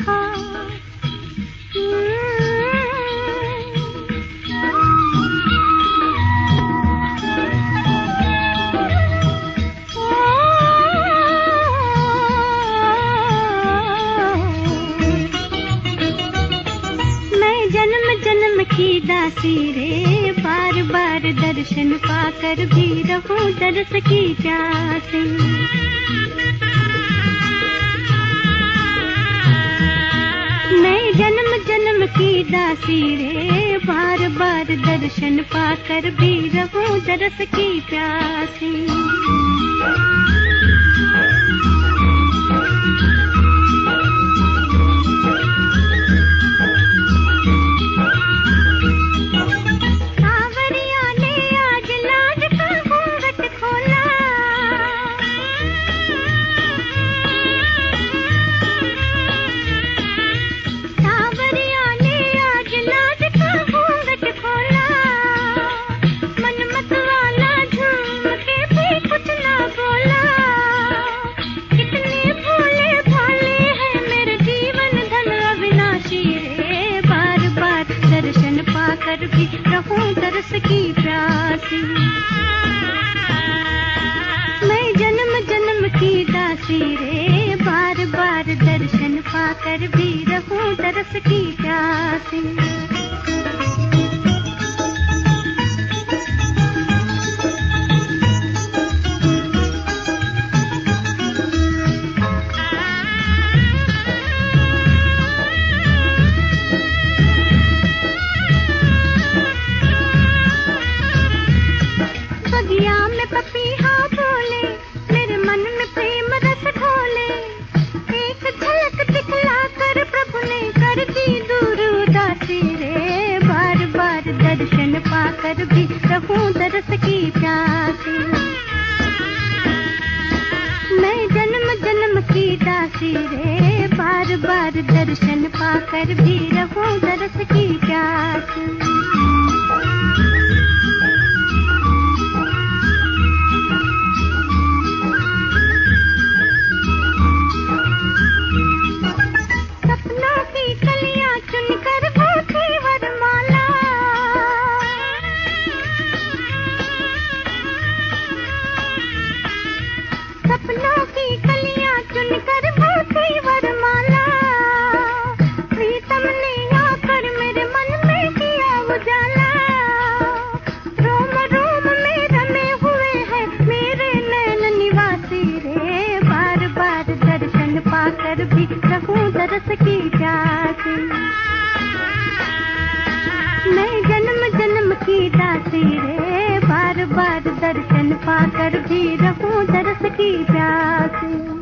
रहा। मैं जन्म जन्म की दासी रे, बार बार दर्शन पाकर भी रहूं दरस की प्यासी। मैं जन्म जन्म की दासी रे, बार बार दर्शन पाकर भी रहूं दरस की प्यासी। कर भी रहूं दरस की प्यासी। मैं जन्म जन्म की दासी रे, बार बार दर्शन पाकर भी रहूं दरस की प्यासी। बगिया में पपीहा बोले, मेरे मन में प्रेम रस ढोले। एक झलक दिखला कर प्रभु ने कर दी दूर उदासी रे, बार बार दर्शन पाकर भी रहूं दरस की प्यासी। मैं जन्म जन्म की दासी रे, बार बार दर्शन पाकर भी रहूं दरस की प्यासी। सपनों की कलियां चुनकर भूखी वरमाला, प्रीतम ने आकर मेरे मन में किया उजाला। रोम रोम में रमे हुए हैं मेरे नैन निवासी रे, बार बार दर्शन पाकर भी रहूं दरस की प्यासी। मैं जन्म जन्म की दासी रे, बार बार दर्शन पाकर भी रहूं दरस की प्यासी।